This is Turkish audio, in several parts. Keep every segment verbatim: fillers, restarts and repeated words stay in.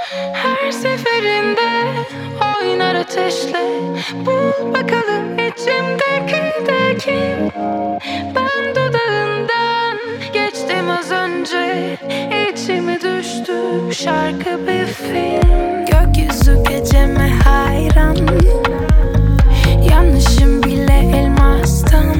Her seferinde oynar ateşle. Bul bakalım içimdeki de kim? Ben dudağından geçtim az önce. İçime düştü şarkı bir film. Gökyüzü geceme hayran. Yanlışım bile elmastan.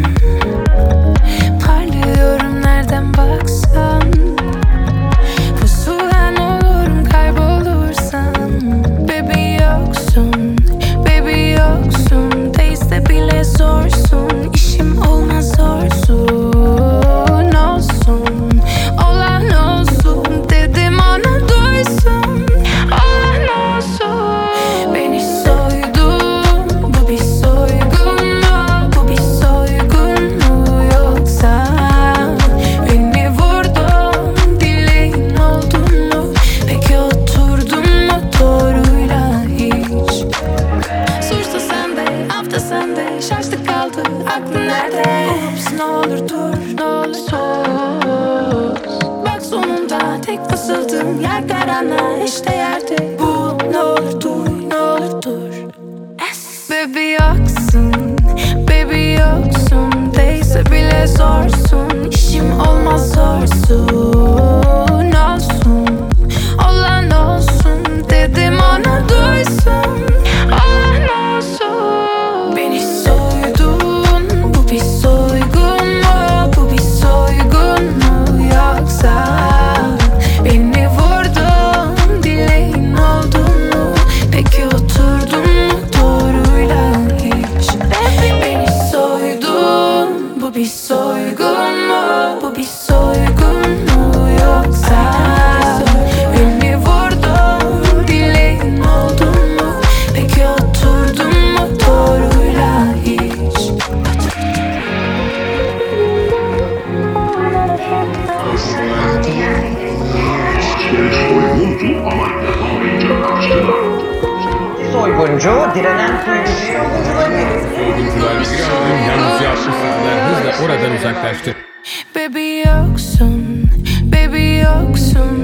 Parlıyorum nereden baksan. Pusulan olurum kaybolursan. Baby yoksun, baby yoksun. Değilse bile zorsun. İşim olmaz zorsun. Olsun, olan olsun. Dedim ona duysun. Olan olsun. Beni soydun, bu bir soygun mu? Bu bir soygun mu yoksa? Beni vurdun, dileğin oldun mu? Peki oturdun mu doğruyla hiç? Suçta sende, hafta sende. Şaştı kaldı, aklın nerede? Ups, ne olur dur, ne olur sus. Bak sonunda tek fısıldığım yer karanlığa işte yerde. Bu ne olur dur, ne olur dur. Es. Baby yoksun, baby yoksun. Değilse bile zorsun. İşim olmaz zorsun. Olsun, olan olsun. Dedim ona duysun. Olan olsun. Beni soydun, bu bir soygun mu? Bu bir soygun mu yoksa? Beni vurdun, dileğin oldun mu? Peki oturdun mu doğruyla hiç? Beni soydun, bu bir soygun mu? Bu bir soygun mu yoksa? Beni vurdun, dileğin oldun mu? Peki oturdun mu doğruyla hiç? Soyguncu ama yapamayınca kaçtılar. Soyguncu, direnen kuyumcuyu yolcuları. Soyguncular bir gördüm yalnız yapmışsızlar hızla oradan uzaklaştı. Baby yoksun, baby yoksun.